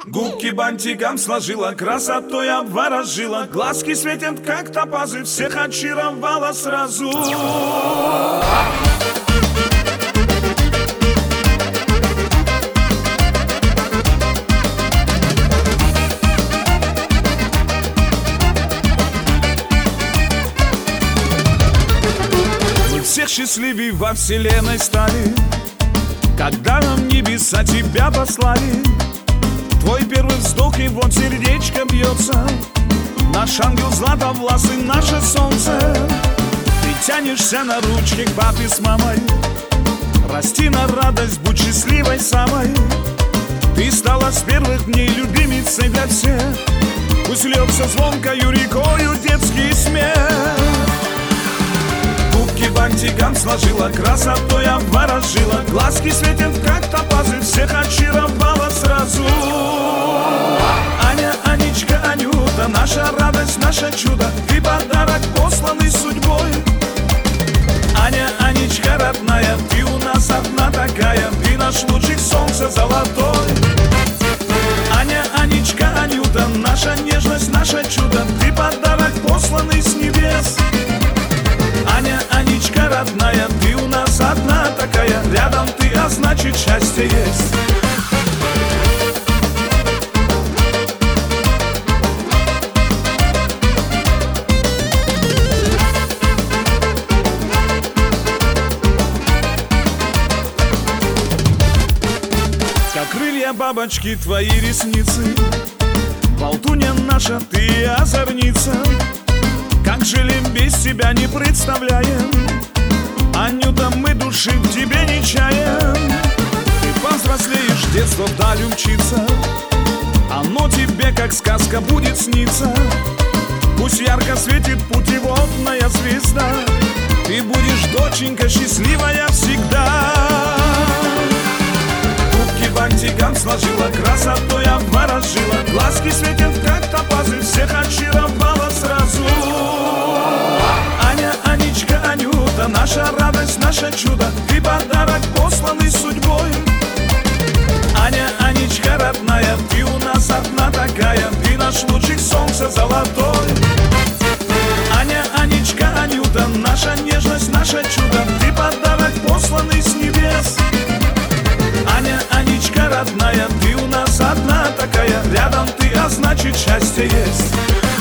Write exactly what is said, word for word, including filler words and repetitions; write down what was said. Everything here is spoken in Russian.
Губки бантиком сложила, красотой обворожила, глазки светят, как топазы, всех очаровала сразу. Мы всех счастливее во вселенной стали, когда нам небеса тебя послали. Твой первый вздох, и вот сердечко бьется. Наш ангел златовласый, наше солнце. Ты тянешься на ручке к папе с мамой. Расти на радость, будь счастливой самой. Ты стала с первых дней любимицей для всех. Пусть льется звонкою рекою детский смех. Губки бантиком сложила, красотой обворожила, глазки светят, как топазы, всех очаровала сразу. Аня, Анечка, Анюта, наша радость, наше чудо, ты подарок, посланный судьбой. Аня, Анечка, родная, ты у нас одна такая, ты наш лучик солнца золотой. Аня, Анечка, Анюта, наша нежность, наше чудо, ты подарок, посланный с небес. Аня, Анечка, родная, ты у нас одна такая, рядом ты, а значит счастье есть. Как крылья бабочки твои ресницы, болтунья наша ты озорница. Как жили без тебя не представляем, Анюта, мы души в тебе не чаем. Ты повзрослеешь, детство вдаль умчится, оно тебе как сказка будет сниться. Пусть ярко светит путеводная звезда, ты будешь, доченька, счастливая всегда. Губки бантиком сложила, красотой обворожила, глазки светят, как топазы, всех очаровала сразу. Аня, Анечка, Анюта, наша радость, наше чудо, ты подарок, посланный судьбой. Аня, Анечка, родная, ты у нас одна такая, ты наш лучик солнца золотой. Аня, Анечка, Анюта, наша нежность, наше чудо, ты подарок, посланный с небес. Аня, Анечка, родная, ты у нас одна такая, рядом ты, а значит счастье есть.